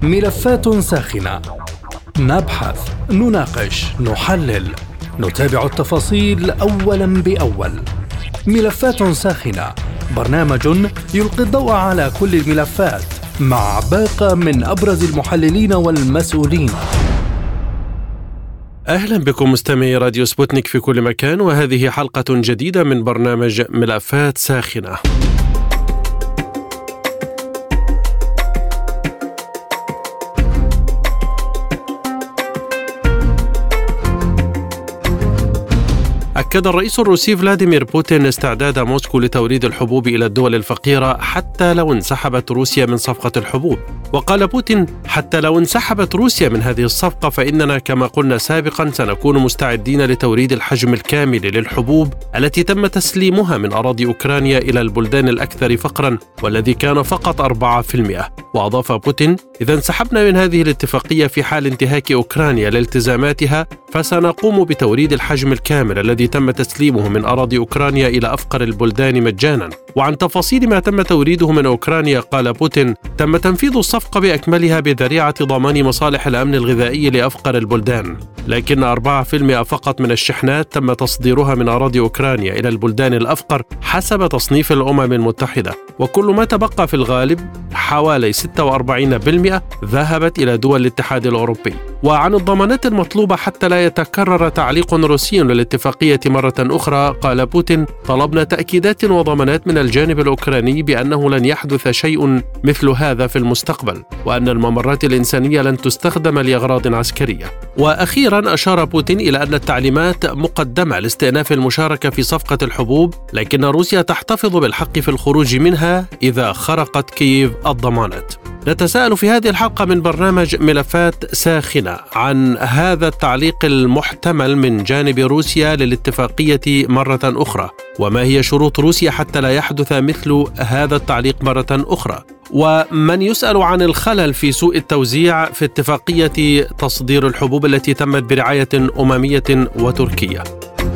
ملفات ساخنة، نبحث، نناقش، نحلل، نتابع التفاصيل أولاً بأول. ملفات ساخنة، برنامج يلقي الضوء على كل الملفات مع باقة من أبرز المحللين والمسؤولين. أهلا بكم مستمعي راديو سبوتنيك في كل مكان، وهذه حلقة جديدة من برنامج ملفات ساخنة. أكد الرئيس الروسي فلاديمير بوتين استعداد موسكو لتوريد الحبوب إلى الدول الفقيرة حتى لو انسحبت روسيا من صفقة الحبوب. وقال بوتين: حتى لو انسحبت روسيا من هذه الصفقة فإننا كما قلنا سابقا سنكون مستعدين لتوريد الحجم الكامل للحبوب التي تم تسليمها من أراضي أوكرانيا إلى البلدان الأكثر فقرا، والذي كان فقط 4%. وأضاف بوتين: إذا انسحبنا من هذه الاتفاقية في حال انتهاك أوكرانيا لالتزاماتها فسنقوم بتوريد الحجم الكامل الذي تم تسليمه من أراضي أوكرانيا إلى أفقر البلدان مجانا. وعن تفاصيل ما تم توريده من أوكرانيا قال بوتين: تم تنفيذ الصفقة بأكملها بذريعة ضمان مصالح الأمن الغذائي لأفقر البلدان، لكن 4% فقط من الشحنات تم تصديرها من أراضي أوكرانيا إلى البلدان الأفقر حسب تصنيف الأمم المتحدة، وكل ما تبقى في الغالب حوالي 46% ذهبت إلى دول الاتحاد الأوروبي. وعن الضمانات المطلوبة حتى لا يتكرر تعليق روسي للاتفاقية مرة أخرى قال بوتين: طلبنا تأكيدات وضمانات من الجانب الأوكراني بأنه لن يحدث شيء مثل هذا في المستقبل، وأن الممرات الإنسانية لن تستخدم لأغراض عسكرية. وأخيرا أشار بوتين إلى أن التعليمات مقدمة لاستئناف المشاركة في صفقة الحبوب، لكن روسيا تحتفظ بالحق في الخروج منها إذا خرقت كييف الضمانات. نتساءل في هذه الحلقة من برنامج ملفات ساخنة عن هذا التعليق المحتمل من جانب روسيا للاتفاقية مرة أخرى، وما هي شروط روسيا حتى لا يحدث مثل هذا التعليق مرة أخرى، ومن يسأل عن الخلل في سوء التوزيع في اتفاقية تصدير الحبوب التي تمت برعاية أممية وتركية.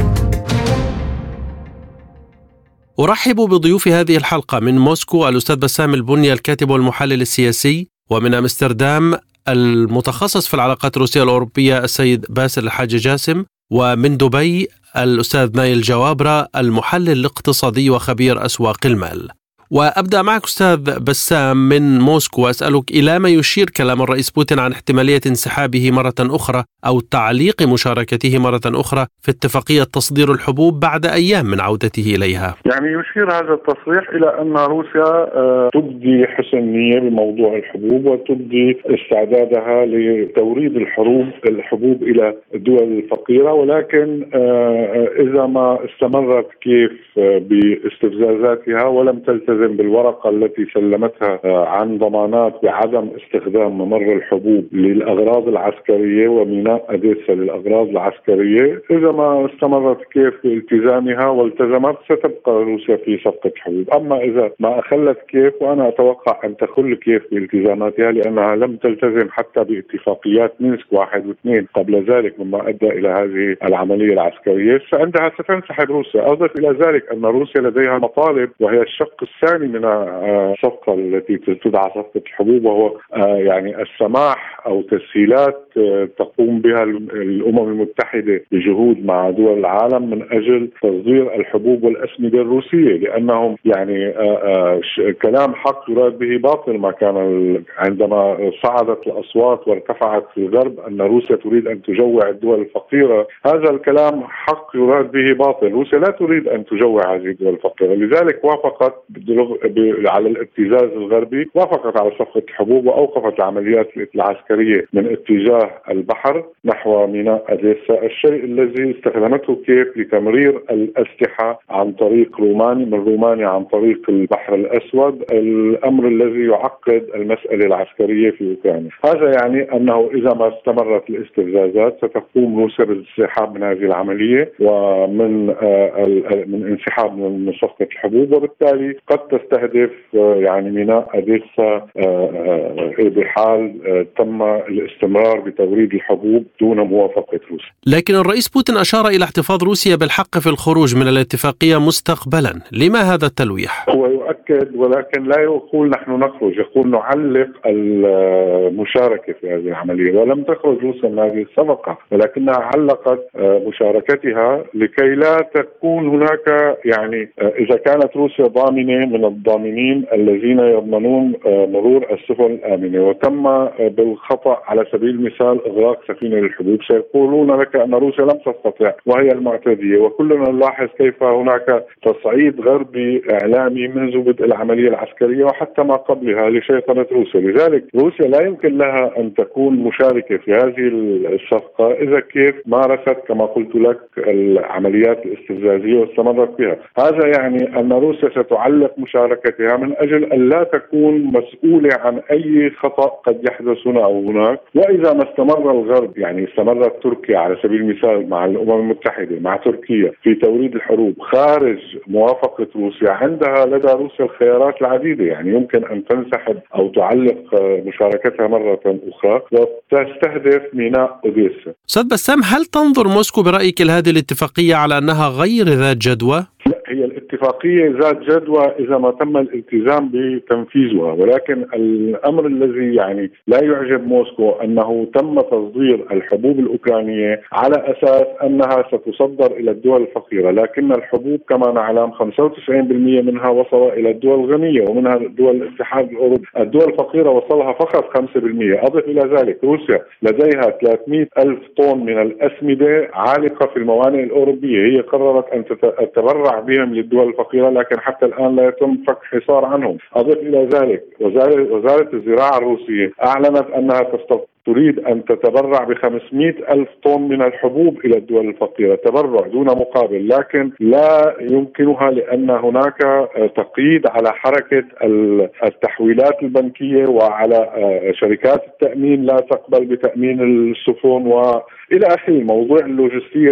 أرحب بضيوف هذه الحلقة من موسكو الأستاذ بسام البني الكاتب والمحلل السياسي، ومن أمستردام المتخصص في العلاقات الروسية الأوروبية السيد باسل الحاج جاسم، ومن دبي الأستاذ نايل جوابرة المحلل الاقتصادي وخبير أسواق المال. وأبدأ معك أستاذ بسام من موسكو وأسألك إلى ما يشير كلام الرئيس بوتين عن احتمالية انسحابه مرة أخرى أو تعليق مشاركته مرة أخرى في اتفاقية تصدير الحبوب بعد أيام من عودته إليها. يعني يشير هذا التصريح إلى أن روسيا تبدي حسن نية بموضوع الحبوب وتبدي استعدادها لتوريد الحبوب إلى الدول الفقيرة، ولكن إذا ما استمرت كيف باستفزازاتها ولم تلتزم بالورقة التي سلمتها عن ضمانات بعدم استخدام ممر الحبوب للأغراض العسكرية وميناء أديسا للأغراض العسكرية، إذا ما استمرت كيف بالتزامها والتزمت ستبقى روسيا في صفقة حبوب. أما إذا ما أخلت كيف، وأنا أتوقع أن تخل كيف بالتزاماتها لأنها لم تلتزم حتى باتفاقيات مينسك 1 و2 قبل ذلك مما أدى إلى هذه العملية العسكرية، فعندها ستنسحب روسيا. أضف إلى ذلك أن روسيا لديها مطالب، وهي الشق الثاني من الصفقة التي تدعى صفقة الحبوب، وهو يعني السماح أو تسهيلات تقوم بها الأمم المتحدة بجهود مع دول العالم من أجل تصدير الحبوب والأسمدة الروسية، لأنهم يعني كلام حق يراد به باطل. ما كان عندما صعدت الأصوات وارتفعت في الغرب أن روسيا تريد أن تجوع الدول الفقيرة، هذا الكلام حق يراد به باطل. روسيا لا تريد أن تجوع هذه الدول الفقيرة، لذلك وافقت على الابتزاز الغربي، وافقت على صفقة الحبوب وأوقفت العمليات العسكرية من اتجاه البحر نحو ميناء أديسا، الشيء الذي استخدمته كيف لتمرير الأسلحة عن طريق رومانيا عن طريق البحر الأسود، الأمر الذي يعقد المسألة العسكرية في أوكرانيا. هذا يعني أنه إذا ما استمرت الاستفزازات ستقوم روسيا بالانسحاب من هذه العملية ومن انسحاب من صفقة الحبوب، وبالتالي قد تستهدف يعني ميناء أديسا بحال تم الاستمرار بتوريد الحبوب دون موافقة روسيا. لكن الرئيس بوتين أشار إلى احتفاظ روسيا بالحق في الخروج من الاتفاقية مستقبلا. لما هذا التلويح؟ هو يؤكد ولكن لا يقول نحن نخرج، يقول نعلق المشاركة في هذه العملية، ولم تخرج روسيا من هذه الصفقة ولكنها علقت مشاركتها لكي لا تكون هناك يعني إذا كانت روسيا ضامنة من الضامنين الذين يضمنون مرور السفن الآمنة وتم بالخطأ على سبيل المثال إغلاق سفينة للحبوب، سيقولون لك أن روسيا لم تستطع وهي المعتدية. وكلنا نلاحظ كيف هناك تصعيد غربي إعلامي منذ بدء العملية العسكرية وحتى ما قبلها لشيطنة روسيا. لذلك روسيا لا يمكن لها أن تكون مشاركة في هذه الصفقة إذا كيف مارست كما قلت لك العمليات الاستفزازية واستمرت بها. هذا يعني أن روسيا ستعلق مشاركتها من أجل أن لا تكون مسؤولة عن أي خطأ قد يحدث هنا أو هناك. وإذا ما استمر الغرب، يعني استمرت تركيا على سبيل المثال مع الأمم المتحدة مع تركيا في توريد الحروب خارج موافقة روسيا، عندها لدى روسيا الخيارات العديدة، يعني يمكن أن تنسحب أو تعلق مشاركتها مرة أخرى وتستهدف ميناء أوديسا. أستاذ بسام، هل تنظر موسكو برأيك لهذه الاتفاقية على أنها غير ذات جدوى؟ لا، هي الاتفاقية ذات جدوى إذا ما تم الالتزام بتنفيذها، ولكن الأمر الذي يعني لا يعجب موسكو أنه تم تصدير الحبوب الأوكرانية على أساس أنها ستصدر إلى الدول الفقيرة، لكن الحبوب كما نعلم 95% منها وصل إلى الدول الغنية ومنها دول الاتحاد الأوروبي. الدول الفقيرة وصلها فقط 5%. أضف إلى ذلك روسيا لديها 300,000 طن من الأسمدة عالقة في الموانئ الأوروبية، هي قررت أن تتبرع بهم للدول الفقيرة لكن حتى الآن لا يتم فك حصار عنهم. أضف إلى ذلك وزارة الزراعة الروسية أعلنت أنها تريد أن تتبرع ب500,000 طن من الحبوب إلى الدول الفقيرة، تبرع دون مقابل، لكن لا يمكنها لأن هناك تقييد على حركة التحويلات البنكية وعلى شركات التأمين لا تقبل بتأمين السفن وإلى آخره. موضوع اللوجستية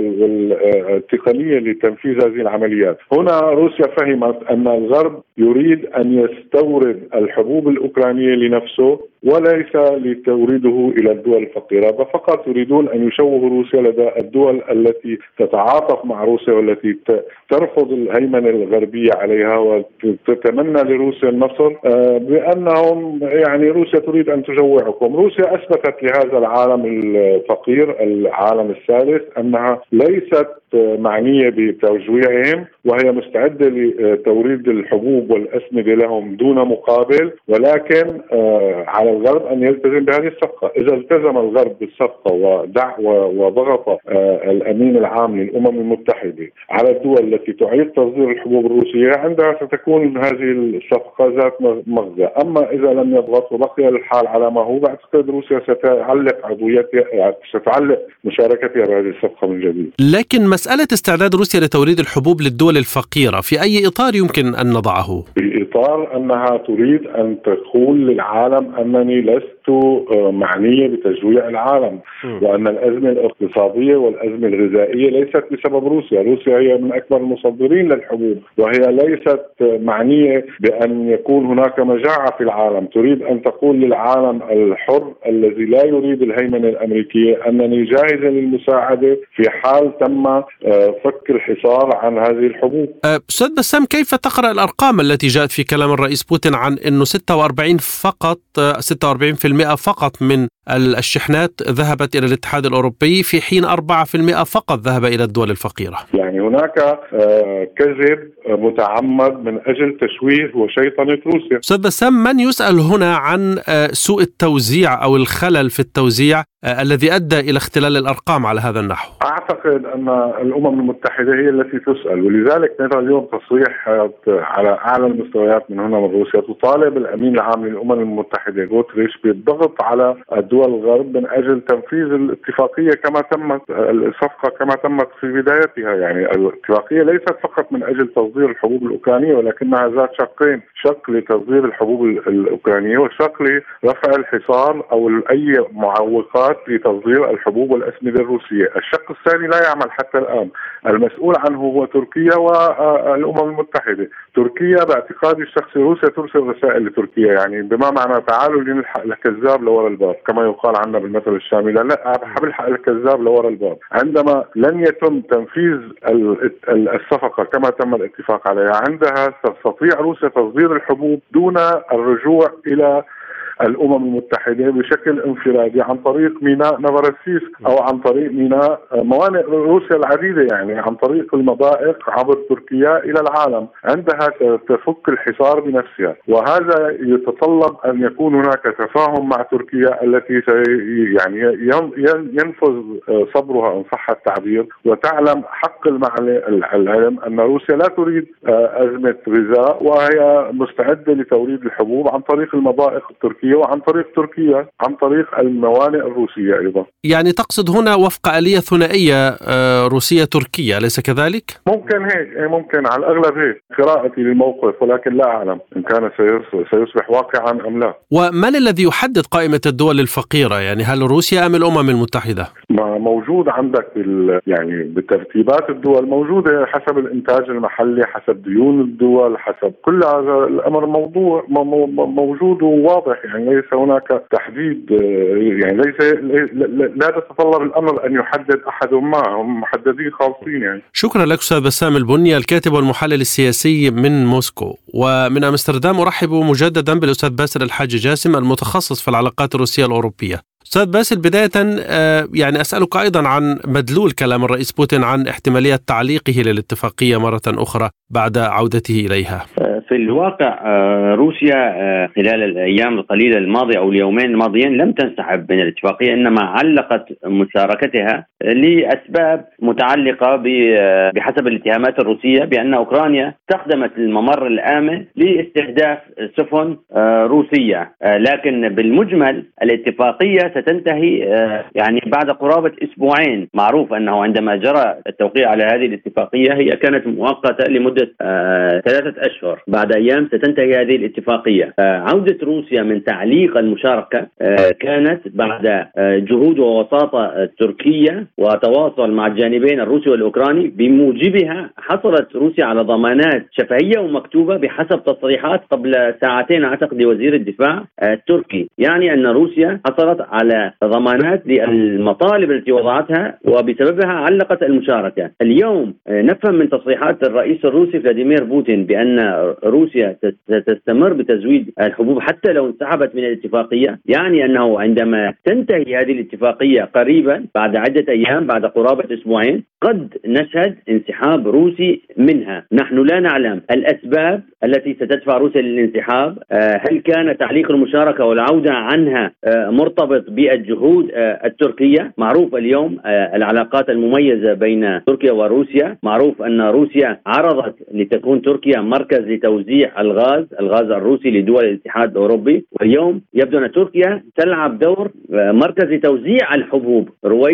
والتقنية لتنفيذ هذه العمليات. هنا روسيا فهمت أن الغرب يريد أن يستورد الحبوب الأوكرانية لنفسه وليس لتوريده إلى الدول الفقيرة، فقط يريدون أن يشوهوا روسيا لدى الدول التي تتعاطف مع روسيا والتي ترفض الهيمنة الغربية عليها وتتمنى لروسيا النصر بأنهم يعني روسيا تريد أن تجوعكم. روسيا أثبتت لهذا العالم الفقير العالم الثالث أنها ليست معنية بتجويعهم وهي مستعدة لتوريد الحبوب والأسمدة لهم دون مقابل، ولكن على الغرب أن يلتزم بهذه الصفقة. إذا التزم الغرب بالصفقة وضغط الأمين العام للأمم المتحدة على الدول التي تعيد تصدير الحبوب الروسية، عندها ستكون هذه الصفقة ذات مغزى. أما إذا لم يضغط وبقي الحال على ما هو، بعتقد روسيا ستعلق مشاركتها بهذه الصفقة من جديد. لكن مسألة استعداد روسيا لتوريد الحبوب للدول الفقيرة في أي إطار يمكن أن نضعه؟ في إطار أنها تريد أن تقول للعالم أنني لست معنية بتجويع العالم، وأن الأزمة الاقتصادية والأزمة الغذائية ليست بسبب روسيا. روسيا هي من أكبر المصدرين للحبوب وهي ليست معنية بأن يكون هناك مجاعة في العالم. تريد أن تقول للعالم الحر الذي لا يريد الهيمنة الأمريكية أنني جاهزة للمساعدة في حال تم فك الحصار عن هذه الحبوب. أستاذ بسام، كيف تقرأ الأرقام التي جاءت في كلام الرئيس بوتين عن أنه 46% فقط من الشحنات ذهبت إلى الاتحاد الأوروبي في حين 4% فقط ذهب إلى الدول الفقيرة؟ يعني هناك كذب متعمد من أجل تشويه وشيطنة روسيا. أستاذ بسام، من يسأل هنا عن سوء التوزيع أو الخلل في التوزيع الذي أدى إلى اختلال الأرقام على هذا النحو؟ أعتقد أن الأمم المتحدة هي التي تسأل، ولذلك نرى اليوم تصريح على أعلى المستويات من هنا من روسيا تطالب الأمين العام للأمم المتحدة غوتريش بالضغط على الدول دول الغرب من أجل تنفيذ الاتفاقية كما تمت الصفقة كما تمت في بدايتها. يعني الاتفاقية ليست فقط من أجل تصدير الحبوب الأوكرانية، ولكنها ذات شقين: شق لتصدير الحبوب الأوكرانية وشق لرفع الحصار أو أي معوقات لتصدير الحبوب والأسمدة الروسية. الشق الثاني لا يعمل حتى الآن. المسؤول عنه هو تركيا والأمم المتحدة. تركيا باعتقادي الشخصي روسيا ترسل رسائل لتركيا، يعني بما معنى تعالوا لنلحق الكذاب لورا الباب كما يقال عنا بالمثل الشامي. لا، بلحق الكذاب لورا الباب. عندما لن يتم تنفيذ الصفقة كما تم الاتفاق عليها، عندها تستطيع روسيا تصدير الحبوب دون الرجوع إلى الأمم المتحدة بشكل انفرادي عن طريق ميناء نوفورosiysk أو عن طريق ميناء موانئ روسيا العديدة، يعني عن طريق المضائق عبر تركيا إلى العالم. عندها تفك الحصار بنفسها، وهذا يتطلب أن يكون هناك تفاهم مع تركيا التي يعني ينفذ صبرها إن صح التعبير، وتعلم حق العلم أن روسيا لا تريد أزمة غذاء، وهي مستعدة لتوريد الحبوب عن طريق المضائق التركية وعن طريق تركيا عن طريق الموانئ الروسية أيضا. يعني تقصد هنا وفق آلية ثنائية روسية تركيا، أليس كذلك؟ ممكن هيك، ممكن على الأغلب هيك قراءتي للموقف، ولكن لا أعلم إن كان سيصبح واقعا أم لا. ومن الذي يحدد قائمة الدول الفقيرة؟ يعني هل روسيا أم الأمم المتحدة؟ ما موجود عندك يعني بترتيبات الدول موجودة حسب الإنتاج المحلي، حسب ديون الدول، حسب كل هذا الأمر موجود وواضح. يعني ليس هناك تحديد، يعني لا تتطلب الأمر أن يحدد أحد ما، هم محددين خاصين. يعني شكرا لك أستاذ بسام البني، الكاتب والمحلل السياسي من موسكو. ومن أمستردام أرحب مجددا بالأستاذ باسل الحاج جاسم المتخصص في العلاقات الروسية الأوروبية. أستاذ باسل، بداية يعني أسألك أيضا عن مدلول كلام الرئيس بوتين عن احتمالية تعليقه للاتفاقية مرة أخرى بعد عودته إليها. في الواقع روسيا خلال الأيام القليلة الماضية أو اليومين الماضيين لم تنسحب من الاتفاقية، إنما علقت مشاركتها لأسباب متعلقة بحسب الاتهامات الروسية بأن أوكرانيا استخدمت الممر الآمن لاستهداف سفن روسية. لكن بالمجمل الاتفاقية ستنتهي يعني بعد قرابة أسبوعين. معروف أنه عندما جرى التوقيع على هذه الاتفاقية هي كانت مؤقتة لمدة 3 أشهر، بعد أيام ستنتهي هذه الاتفاقية. عودة روسيا من تعليق المشاركة كانت بعد جهود ووساطة تركيا وتواصل مع الجانبين الروسي والأوكراني. بموجبها حصلت روسيا على ضمانات شفهية ومكتوبة بحسب تصريحات قبل ساعتين أعتقد لوزير الدفاع التركي، يعني أن روسيا حصلت على ضمانات للمطالب التي وضعتها وبسببها علقت المشاركة. اليوم نفهم من تصريحات الرئيس الروسي فلاديمير بوتين بأن روسيا ستستمر بتزويد الحبوب حتى لو انسحبت من الاتفاقية، يعني أنه عندما تنتهي هذه الاتفاقية قريبا بعد عدة أيام، بعد قرابة أسبوعين، قد نشهد انسحاب روسي منها. نحن لا نعلم الأسباب التي ستدفع روسيا للانسحاب. هل كان تعليق المشاركة والعودة عنها مرتبط بالجهود التركية؟ معروف اليوم العلاقات المميزة بين تركيا وروسيا. معروف أن روسيا عرضت لتكون تركيا مركز لتوزيع الغاز الروسي لدول الاتحاد الأوروبي، واليوم يبدو أن تركيا تلعب دور مركز لتوزيع الحبوب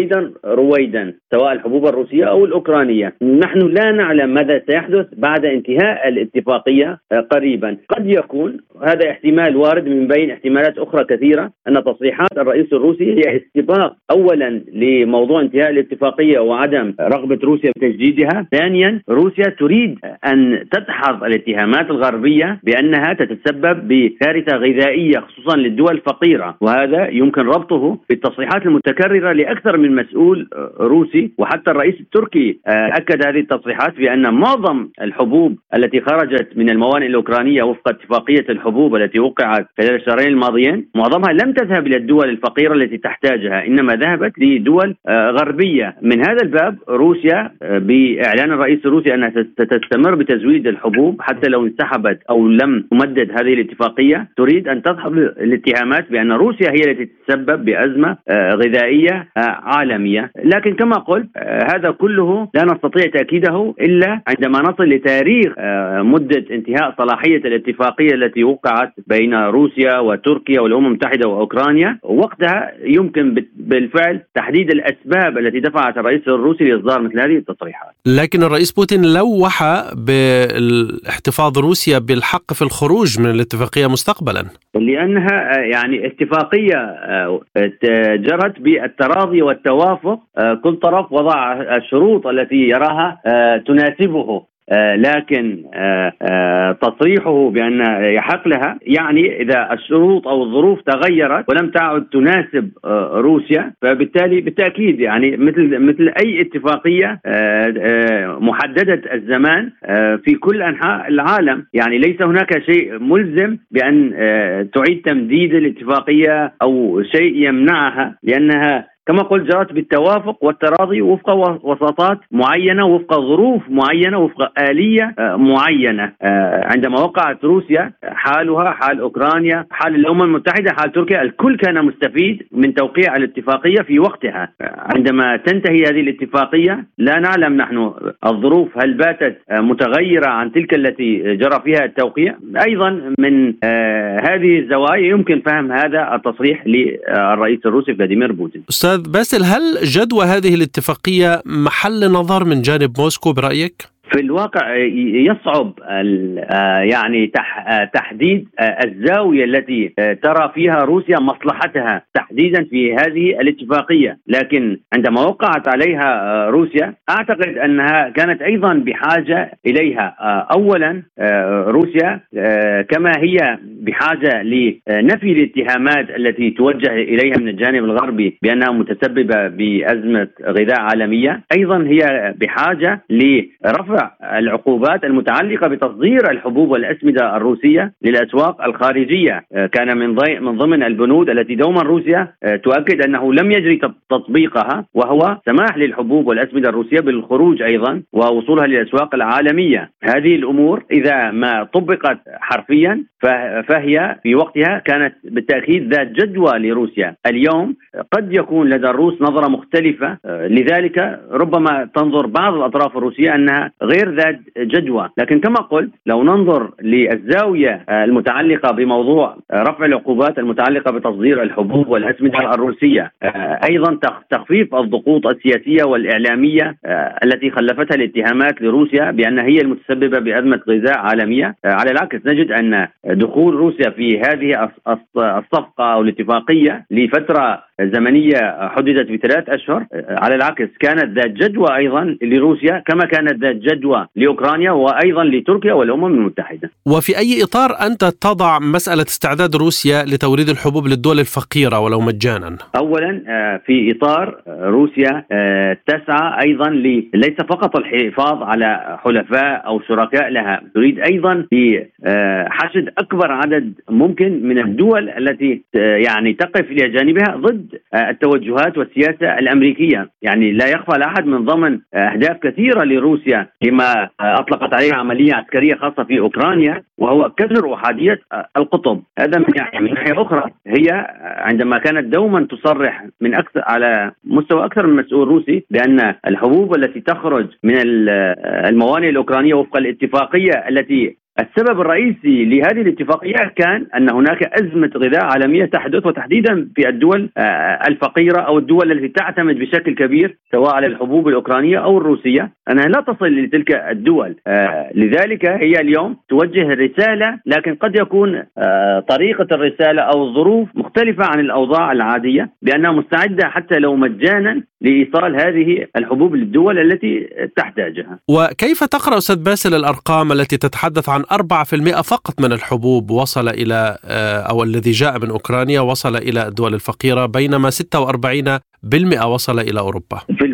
رويدا سواء الحبوب الروسية أو الأوكرانية. نحن لا نعلم ماذا سيحدث بعد انتهاء الاتفاقية قريبا. قد يكون هذا احتمال وارد من بين احتمالات أخرى كثيرة أن تصريحات الرئيس الروسي هي استباق أولا لموضوع انتهاء الاتفاقية وعدم رغبة روسيا بتجديدها. ثانيا روسيا تريد أن تدحض الاتهامات الغربية بأنها تتسبب بكارثة غذائية خصوصا للدول الفقيرة، وهذا يمكن ربطه بالتصريحات المتكررة لأكثر من مسؤول روسي. وحتى الرئيس التركي أكد هذه التصريحات بأن معظم الحبوب التي خرجت من الموانئ الأوكرانية وفق اتفاقية الحبوب التي وقعت خلال الشهرين الماضيين معظمها لم تذهب إلى الدول الفقيرة التي تحتاجها، إنما ذهبت لدول غربية. من هذا الباب روسيا بإعلان الرئيس الروسي أنها ستستمر بتزويد الحبوب حتى لو انسحب انسحبت أو لم تمدد هذه الاتفاقية تريد أن تدخل الاتهامات بأن روسيا هي التي تتسبب بأزمة غذائية عالمية. لكن كما قلت هذا كله لا نستطيع تأكيده إلا عندما نصل لتاريخ مدة انتهاء صلاحية الاتفاقية التي وقعت بين روسيا وتركيا والأمم المتحدة وأوكرانيا. وقتها يمكن بالفعل تحديد الأسباب التي دفعت الرئيس الروسي لإصدار مثل هذه التصريحات. لكن الرئيس بوتين لوح بالاحتفاظ روسيا بالحق في الخروج من الاتفاقية مستقبلا، لأنها يعني اتفاقية جرت بالتراضي والتوافق، كل طرف وضع الشروط التي يراها تناسبه، لكن تصريحه بأن يحق لها يعني إذا الشروط أو الظروف تغيرت ولم تعد تناسب روسيا، فبالتالي بالتأكيد يعني مثل أي اتفاقية محددة الزمان في كل أنحاء العالم، يعني ليس هناك شيء ملزم بأن تعيد تمديد الاتفاقية أو شيء يمنعها، لأنها كما قلت جرت بالتوافق والتراضي وفق وساطات معينة، وفق ظروف معينة، وفق آلية معينة. عندما وقعت روسيا حالها حال أوكرانيا، حال الأمم المتحدة، حال تركيا، الكل كان مستفيد من توقيع الاتفاقية في وقتها. عندما تنتهي هذه الاتفاقية لا نعلم نحن الظروف هل باتت متغيرة عن تلك التي جرى فيها التوقيع. أيضا من هذه الزوايا يمكن فهم هذا التصريح للرئيس الروسي فلاديمير بوتين. أستاذ باسل، هل جدوى هذه الاتفاقية محل نظر من جانب موسكو برأيك؟ في الواقع يصعب يعني تحديد الزاوية التي ترى فيها روسيا مصلحتها تحديدا في هذه الاتفاقية، لكن عندما وقعت عليها روسيا أعتقد أنها كانت أيضا بحاجة إليها. أولا روسيا كما هي بحاجة لنفي الاتهامات التي توجه إليها من الجانب الغربي بأنها متسببة بأزمة غذاء عالمية، أيضا هي بحاجة لرفع العقوبات المتعلقة بتصدير الحبوب والأسمدة الروسية للأسواق الخارجية. كان من ضمن البنود التي دوما روسيا تؤكد أنه لم يجري تطبيقها، وهو سماح للحبوب والأسمدة الروسية بالخروج أيضا ووصولها للأسواق العالمية. هذه الأمور إذا ما طبقت حرفيا فهي في وقتها كانت بالتأكيد ذات جدوى لروسيا. اليوم قد يكون لدى الروس نظرة مختلفة، لذلك ربما تنظر بعض الأطراف الروسية أنها غير ذات جدوى. لكن كما قلت لو ننظر للزاوية المتعلقة بموضوع رفع العقوبات المتعلقة بتصدير الحبوب والأسمدة الروسية، أيضا تخفيف الضغوط السياسية والإعلامية التي خلفتها الاتهامات لروسيا بأن هي المتسببة بأزمة غذاء عالمية، على العكس نجد أن دخول روسيا في هذه الصفقة أو الاتفاقية لفترة زمنية حددت ب3 أشهر على العكس كانت ذات جدوى أيضا لروسيا كما كانت ذات جدوى لأوكرانيا وأيضا لتركيا والأمم المتحدة. وفي أي إطار أنت تضع مسألة استعداد روسيا لتوريد الحبوب للدول الفقيرة ولو مجانا؟ أولا في إطار روسيا تسعى أيضا ليس فقط الحفاظ على حلفاء أو شركاء لها، تريد أيضا بحشد أكبر عدد ممكن من الدول التي يعني تقف إلى جانبها ضد التوجهات والسياسة الأمريكية. يعني لا يخفى لأحد من ضمن أهداف كثيرة لروسيا لما أطلقت عليها عملية عسكرية خاصة في أوكرانيا، وهو كسر أحادية القطب. هذا من ناحية أخرى هي عندما كانت دوما تصرح من أكثر على مستوى أكثر من مسؤول روسي بأن الحبوب التي تخرج من الموانئ الأوكرانية وفق الاتفاقية التي السبب الرئيسي لهذه الاتفاقية كان أن هناك أزمة غذاء عالمية تحدث، وتحديدا في الدول الفقيرة أو الدول التي تعتمد بشكل كبير سواء على الحبوب الأوكرانية أو الروسية، أنها لا تصل لتلك الدول. لذلك هي اليوم توجه رسالة، لكن قد يكون طريقة الرسالة أو الظروف مختلفة عن الأوضاع العادية، بأنها مستعدة حتى لو مجانا لإيصال هذه الحبوب للدول التي تحتاجها. وكيف تقرأ أستاذ باسل الأرقام التي تتحدث عن 4% فقط من الحبوب وصل إلى أو الذي جاء من أوكرانيا وصل إلى الدول الفقيرة، بينما 46% وصل إلى أوروبا؟ في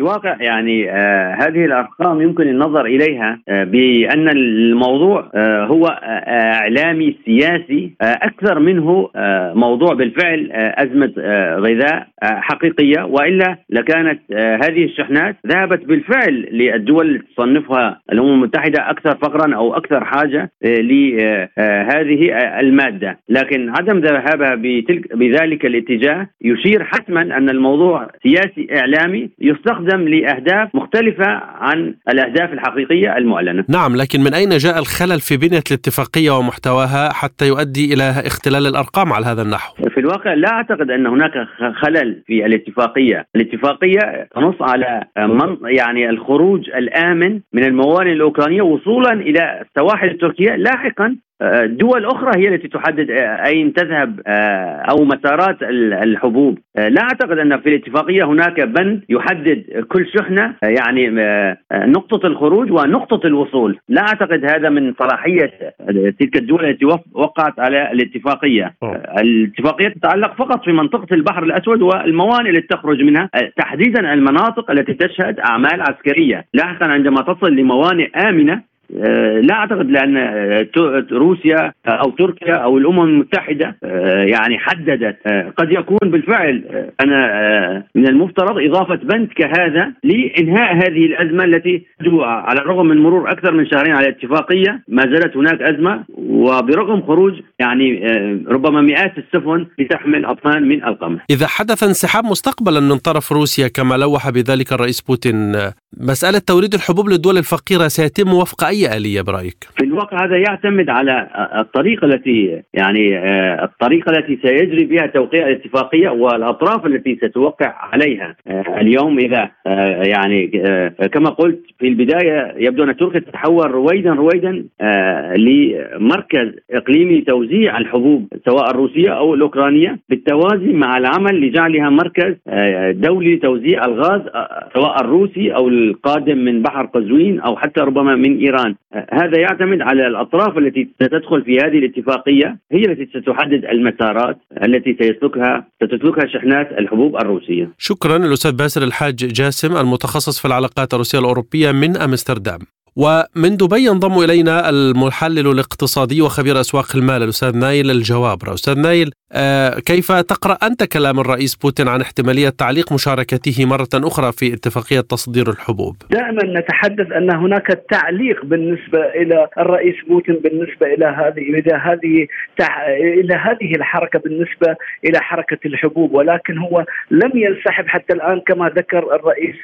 في الواقع يعني هذه الأرقام يمكن النظر إليها بأن الموضوع هو إعلامي سياسي أكثر منه موضوع بالفعل أزمة غذاء حقيقية، وإلا لكانت هذه الشحنات ذهبت بالفعل للدول اللي تصنفها الأمم المتحدة أكثر فقرا أو أكثر حاجة لهذه المادة. لكن عدم ذهابها بذلك الاتجاه يشير حتما أن الموضوع سياسي إعلامي يستخدم لأهداف مختلفة عن الأهداف الحقيقية المعلنة. نعم، لكن من أين جاء الخلل في بنية الاتفاقية ومحتواها حتى يؤدي إلى اختلال الأرقام على هذا النحو؟ في الواقع لا أعتقد أن هناك خلل في الاتفاقية. الاتفاقية تنص على يعني الخروج الآمن من الموانئ الأوكرانية وصولا إلى السواحل التركية. لاحقا دول أخرى هي التي تحدد أين تذهب أو مسارات الحبوب. لا أعتقد أن في الاتفاقية هناك بند يحدد كل شحنة يعني نقطة الخروج ونقطة الوصول. لا أعتقد هذا من صلاحية تلك الدول التي وقعت على الاتفاقية. الاتفاقية تتعلق فقط في منطقة البحر الأسود والموانئ التي تخرج منها، تحديدا المناطق التي تشهد أعمال عسكرية. لاحقا عندما تصل لموانئ آمنة لا أعتقد، لأن روسيا أو تركيا أو الأمم المتحدة يعني حددت. قد يكون بالفعل أنا من المفترض إضافة بند كهذا لإنهاء هذه الأزمة التي على الرغم من مرور أكثر من شهرين على الاتفاقية ما زالت هناك أزمة، وبرغم خروج يعني ربما مئات السفن لتحمل أطنان من القمح. إذا حدث انسحاب مستقبلا من طرف روسيا كما لوح بذلك الرئيس بوتين، مسألة توريد الحبوب للدول الفقيرة سيتم وفق أي آلية برأيك؟ في الواقع هذا يعتمد على الطريقة التي سيجري بها توقيع الاتفاقية والأطراف التي ستوقع عليها. اليوم إذا يعني كما قلت في البداية يبدو أن تركيا تتحول رويدا لمركز إقليمي لتوزيع الحبوب سواء الروسية أو الأوكرانية، بالتوازي مع العمل لجعلها مركز دولي لتوزيع الغاز سواء الروسي أو القادم من بحر قزوين أو حتى ربما من إيران. هذا يعتمد على الأطراف التي ستدخل في هذه الاتفاقية، هي التي ستحدد المسارات التي ستسلكها شحنات الحبوب الروسية. شكرا الأستاذ باسل الحاج جاسم المتخصص في العلاقات الروسية الأوروبية من أمستردام. ومن دبي ينضم إلينا المحلل الاقتصادي وخبير أسواق المال الأستاذ نايل الجوابرة. أستاذ نايل، كيف تقرأ أنت كلام الرئيس بوتين عن احتمالية تعليق مشاركته مرة أخرى في اتفاقية تصدير الحبوب؟ دائما نتحدث أن هناك تعليق بالنسبة إلى الرئيس بوتين بالنسبة إلى هذه الحركة بالنسبة إلى حركة الحبوب، ولكن هو لم ينسحب حتى الآن كما ذكر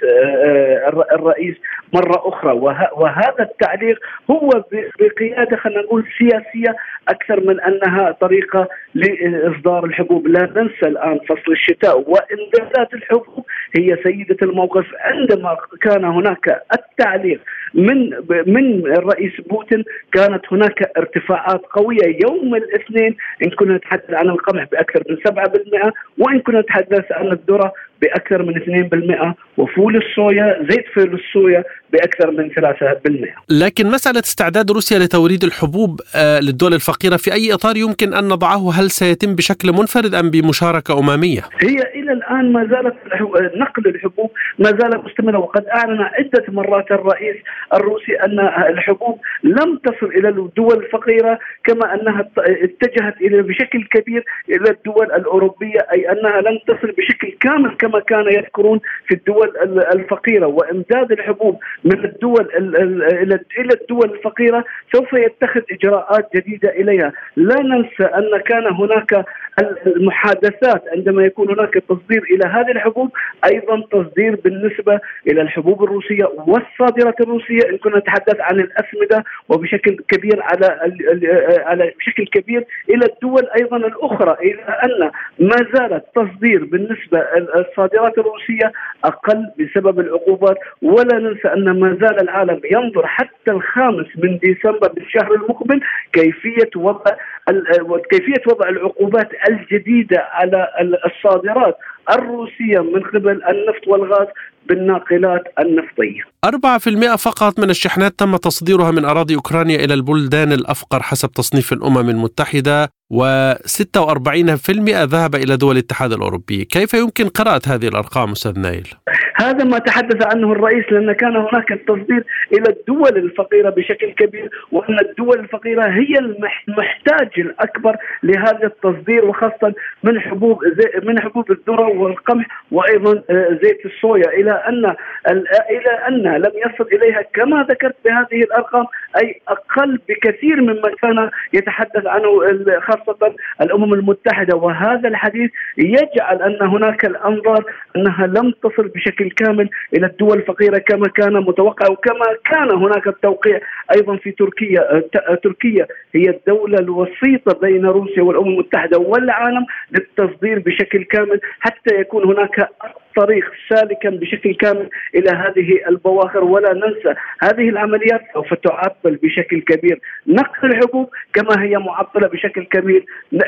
الرئيس مرة أخرى. وهذا التعليق هو بقيادة خلينا نقول سياسية أكثر من أنها طريقة لإصدار الحبوب. لا ننسى الآن فصل الشتاء وإمدادات الحبوب هي سيدة الموقف. عندما كان هناك التعليق من الرئيس بوتين كانت هناك ارتفاعات قوية. يوم الاثنين إن كنا نتحدث عن القمح بأكثر من 7%، وإن كنا نتحدث عن الذرة بأكثر من 2%، وفول الصويا زيت فول الصويا بأكثر من 3%. لكن مسألة استعداد روسيا لتوريد الحبوب للدول الفقيرة في أي إطار يمكن أن نضعه؟ هل سيتم بشكل منفرد أم بمشاركة أممية؟ هي إلى الآن ما زالت نقل الحبوب ما زال مستمرة، وقد أعلن عدة مرات الرئيس الروسي أن الحبوب لم تصل إلى الدول الفقيرة كما أنها اتجهت بشكل كبير إلى الدول الأوروبية، أي أنها لم تصل بشكل كامل كما كان يذكرون في الدول الفقيرة. وإمداد الحبوب من الدول إلى الدول الفقيرة سوف يتخذ إجراءات جديدة إليها. لا ننسى أن كان هناك المحادثات عندما يكون هناك تصدير إلى هذه الحبوب، أيضا تصدير بالنسبة إلى الحبوب الروسية والصادرات الروسية إن كنا نتحدث عن الأسمدة، وبشكل كبير على بشكل كبير إلى الدول أيضا الأخرى، إلى أن ما زالت تصدير بالنسبة الصادرات الروسية أقل بسبب العقوبات. ولا ننسى أن ما زال العالم ينظر حتى 5 ديسمبر بالشهر المقبل كيفية وضع العقوبات الجديدة على الصادرات الروسية من قبل النفط والغاز بالناقلات النفطية. 4% فقط من الشحنات تم تصديرها من أراضي أوكرانيا إلى البلدان الأفقر حسب تصنيف الأمم المتحدة، و46% ذهب إلى دول الاتحاد الأوروبي. كيف يمكن قراءة هذه الأرقام أستاذ نايل؟ هذا ما تحدث عنه الرئيس، لأن كان هناك التصدير إلى الدول الفقيرة بشكل كبير، وأن الدول الفقيرة هي المحتاج الأكبر لهذا التصدير، وخاصة من حبوب الذرة والقمح وأيضا زيت الصويا، إلى أن لم يصل إليها كما ذكرت بهذه الأرقام، أي أقل بكثير مما كان يتحدث عنه خاصة الأمم المتحدة. وهذا الحديث يجعل أن هناك الأنظار أنها لم تصل بشكل كامل إلى الدول الفقيرة كما كان متوقع، وكما كان هناك التوقيع أيضا في تركيا. تركيا هي الدولة الوسيطة بين روسيا والأمم المتحدة والعالم للتصدير بشكل كامل، حتى يكون هناك طريق سالكا بشكل كامل إلى هذه البواخر. ولا ننسى هذه العمليات سوف تعطل بشكل كبير نقل الحبوب كما هي معطلة بشكل كبير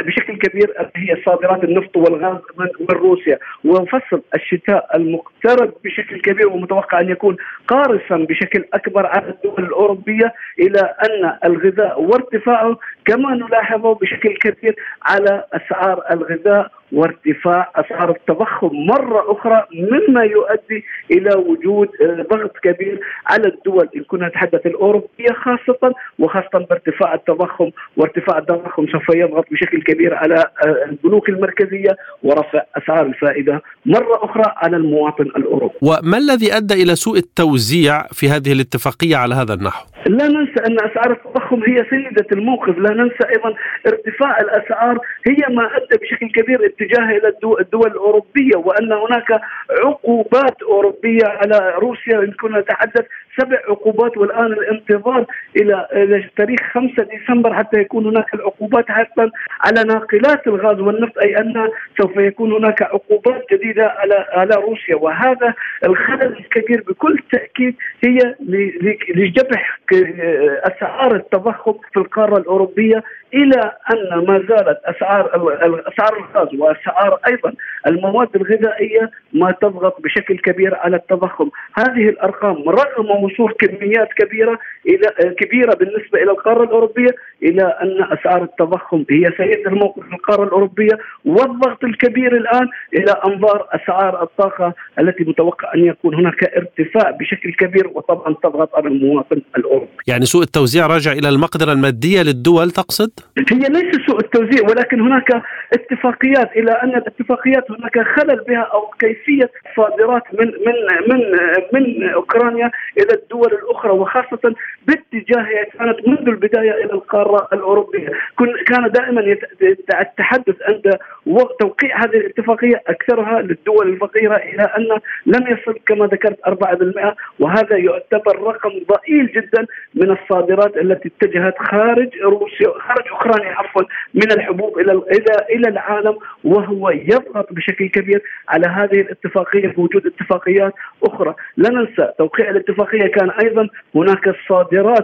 هي صادرات النفط والغاز من روسيا. وفصل الشتاء المقترب بشكل كبير ومتوقع أن يكون قارصا بشكل أكبر على الدول الأوروبية، إلى أن الغذاء وارتفاعه كما نلاحظه بشكل كبير على أسعار الغذاء وارتفاع أسعار التضخم مرة أخرى، مما يؤدي إلى وجود ضغط كبير على الدول إن كنا نتحدث الأوروبية وخاصة بارتفاع التضخم. وارتفاع التضخم سوف يضغط بشكل كبير على البنوك المركزية ورفع أسعار الفائدة مرة أخرى على المواطن الأوروبي. وما الذي أدى إلى سوء التوزيع في هذه الاتفاقية على هذا النحو؟ لا ننسى أن أسعار التضخم هي سيدة الموقف. لا ننسى أيضا ارتفاع الأسعار هي ما أدى بشكل كبير اتجاه إلى الدول الأوروبية، وأن هناك عقوبات أوروبية على روسيا. إن كنا نتحدث 7 عقوبات، والآن الانتظار إلى تاريخ 5 ديسمبر حتى يكون هناك العقوبات حتى على ناقلات الغاز والنفط، أي أن سوف يكون هناك عقوبات جديدة على روسيا. وهذا الخلل الكبير بكل تأكيد هي لجبح أسعار التضخم في القارة الأوروبية، إلى أن ما زالت أسعار الغاز وأسعار أيضا المواد الغذائية ما تضغط بشكل كبير على التضخم. هذه الأرقام رغم وصول كميات كبيرة بالنسبة إلى القارة الأوروبية، إلى أن أسعار التضخم هي سيدة الموقف في القارة الأوروبية، والضغط الكبير الآن إلى أنظار أسعار الطاقة التي متوقع أن يكون هناك ارتفاع بشكل كبير، وطبعا تضغط على المواطن الأوروبي. يعني سوء التوزيع راجع إلى المقدرة المادية للدول تقصد؟ هي ليس سوء التوزيع، ولكن هناك اتفاقيات، إلى أن الاتفاقيات هناك خلل بها أو كيفية صادرات من أوكرانيا إلى الدول الأخرى، وخاصة باتجاهها كانت منذ البداية إلى القارة الأوروبية. كان دائما التحدث عند توقيع هذه الاتفاقية أكثرها للدول الفقيرة، إلى أن لم يصل كما ذكرت 4%، وهذا يعتبر رقم ضئيل جدا من الصادرات التي اتجهت خارج أوكرانيا من الحبوب إلى العالم، وهو يضغط بشكل كبير على هذه الاتفاقية بوجود اتفاقيات أخرى. لا ننسى توقيع الاتفاقية كان أيضا هناك الصادرات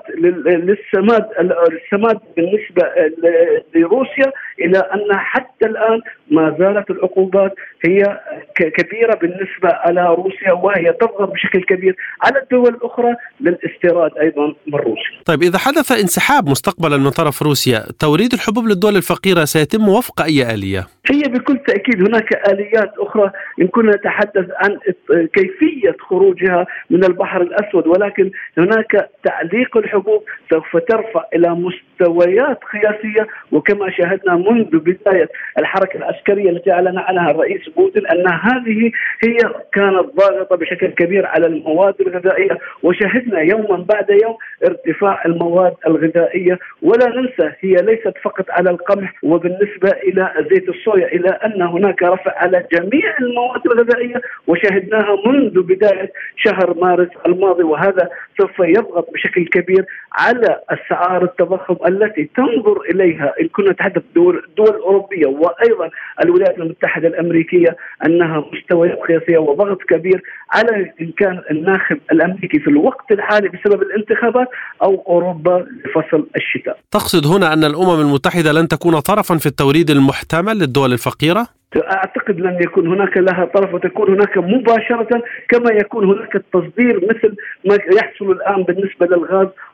للسماد بالنسبة لروسيا، إلى أن حتى الآن ما زالت العقوبات هي كبيرة بالنسبة على روسيا، وهي تضغط بشكل كبير على الدول الأخرى للاستيراد أيضا من روسيا. طيب إذا حدث انسحاب مستقبلا من طرف روسيا، توريد الحبوب للدول الفقيرة سيتم وفق أي آلية؟ هي بكل تأكيد هناك آليات أخرى إن كنا نتحدث عن كيفية خروجها من البحر الأسود، ولكن هناك تعليق الحبوب سوف ترفع إلى مستويات قياسية، وكما شاهدنا منذ بداية الحركة العسكرية التي أعلن عنها الرئيس بوتين أن هذه هي كانت ضاغطة بشكل كبير على المواد الغذائية، وشاهدنا يوما بعد يوم ارتفاع المواد الغذائية. ولا ننسى هي ليست فقط على القمح وبالنسبة إلى زيت الصويا، إلى أن هناك رفع على جميع المواد الغذائية، وشاهدناها منذ بداية شهر مارس الماضي، وهذا سوف يضغط بشكل كبير على أسعار التضخم التي تنظر إليها إن كنا نتحدث دول أوروبية وأيضا الولايات المتحدة الأمريكية أنها مستويات قياسية وضغط كبير على إن كان الناخب الأمريكي في الوقت الحالي بسبب الانتخابات أو أوروبا لفصل الشتاء. تقصد هنا أن الأمم المتحدة لن تكون طرفا في التوريد المحتمل للدول الفقيرة؟ أعتقد لن يكون هناك لها طرف، وتكون هناك مباشرة كما يكون هناك التصدير مثل ما يحصل الآن بالنسبة للغاز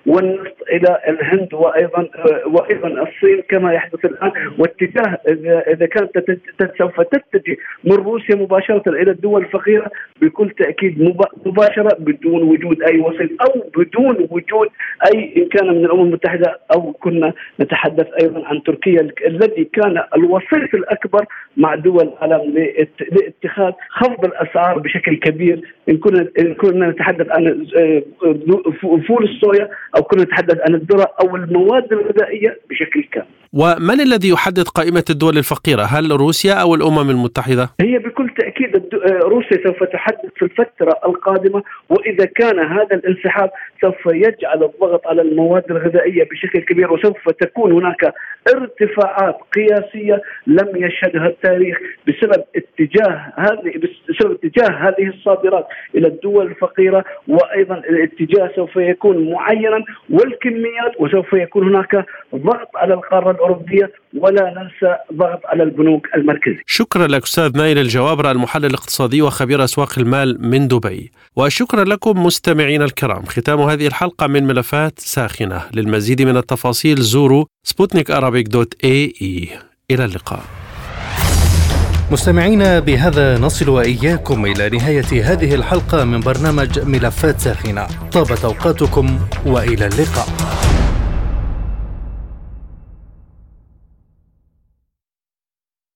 والنفط إلى الهند وأيضا الصين كما يحدث الآن. واتجاه إذا كانت سوف تتجه من روسيا مباشرة إلى الدول الفقيرة بكل تأكيد مباشرة بدون وجود أي وسيط أو بدون وجود أي إن كان من الأمم المتحدة أو كنا نتحدث أيضا عن تركيا الذي كان الوسيط الأكبر مع دول العالم لاتخاذ خفض الأسعار بشكل كبير. إن كنا نتحدث عن فول الصويا أو كنا نتحدث عن الذرة أو المواد الغذائية بشكل كامل. ومن الذي يحدد قائمة الدول الفقيرة؟ هل روسيا أو الأمم المتحدة؟ هي بكل تأكيد روسيا سوف تحدد في الفترة القادمة، وإذا كان هذا الانسحاب سوف يجعل الضغط على المواد الغذائية بشكل كبير، وسوف تكون هناك ارتفاعات قياسية لم يشهدها التاريخ بسبب اتجاه هذه الصادرات إلى الدول الفقيرة. وأيضا الاتجاه سوف يكون معينا والكميات، وسوف يكون هناك ضغط على القارة الأوروبية، ولا ننسى ضغط على البنوك المركزية. شكرا لك أستاذ نايل الجوابرة، المحلل الاقتصادي وخبير أسواق المال من دبي. وشكرا لكم مستمعين الكرام. ختام هذه الحلقة من ملفات ساخنة. للمزيد من التفاصيل زوروا sputnikarabic.ae. إلى اللقاء. مستمعينا، بهذا نصل وإياكم إلى نهاية هذه الحلقة من برنامج ملفات ساخنة. طابت أوقاتكم وإلى اللقاء.